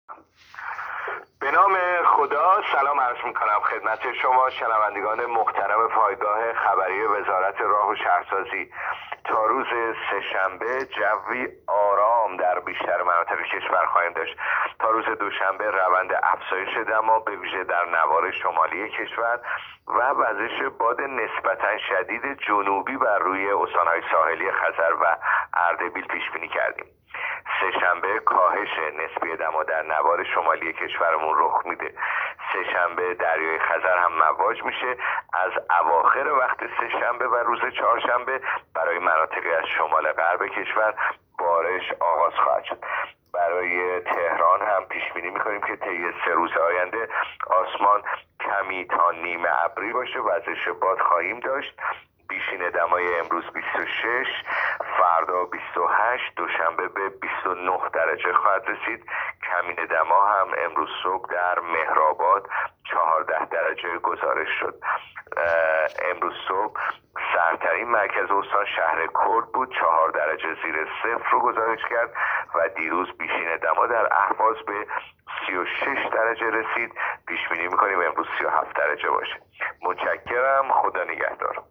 به نام خدا. سلام عرض میکنم خدمت شما شنوندگان محترم پایگاه خبری وزارت راه و شهرسازی. تا روز سه‌شنبه جوی آرام در بیشتر مناطق کشور خواهیم داشت. تا روز دوشنبه روند افزایش دما به ویژه در نوار شمالی کشور و وزش باد نسبتا شدید جنوبی بر روی استان‌های ساحلی خزر و اردبیل پیش بینی کردیم. سه‌شنبه کاهش نسبی دما در نوار شمالی کشورمون رخ میده. سه‌شنبه دریای خزر هم مواج میشه. از اواخر وقت سه‌شنبه و روز چهارشنبه برای مناطقی از شمال غرب کشور بارش آغاز خواهد شد. برای تهران هم پیش بینی میکنیم که طی 3 روز آینده آسمان کمی تا نیمه ابری باشه. وزش باد خواهیم داشت. بیشین دمای امروز 26، فردا 28، دوشنبه به 29 درجه خواهد رسید. کمین دما هم امروز صبح در مهرآباد 14 درجه گزارش شد. امروز صبح سردترین مرکز استان شهر کرد بود، 4 درجه زیر صفر رو گزارش کرد و دیروز بیشین دما در اهواز به 36 درجه رسید. پیش بینی می‌کنیم امروز 37 درجه باشه. متشکرم. خدا نگهدار.